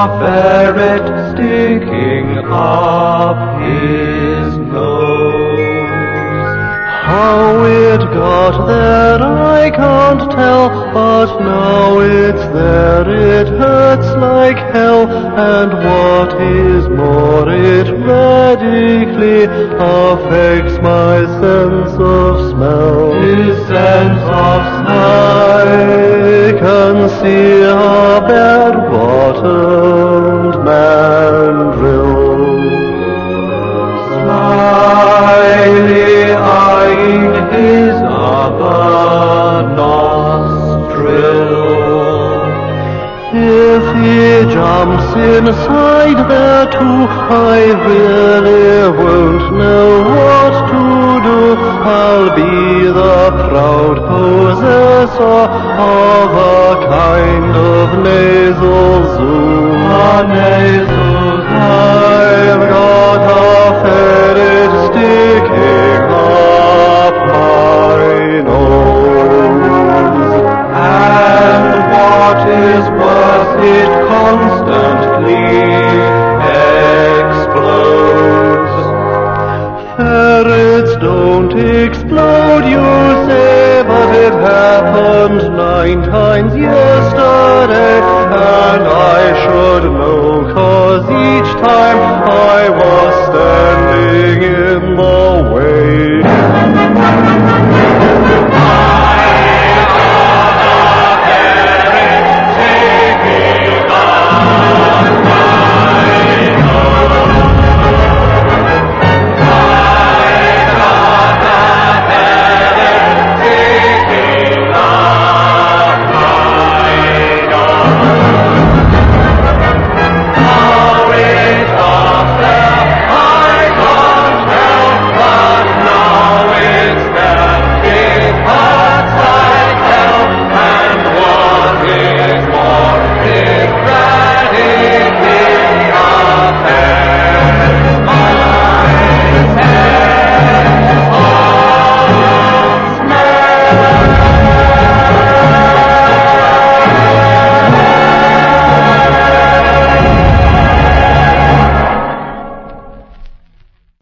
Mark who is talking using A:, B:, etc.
A: ferret sticking up his nose. How it got there I can't tell, but now it's there, it hurts like hell, and what is more, it radically affects my sense of smell. His sense of smell. I can see a bare-bottomed mandrill slyly eyeing his upper nostril. If he jumps inside there too, I really won't know what to do. I'll be the proud possessor of a kind of nasal zoo. A nasal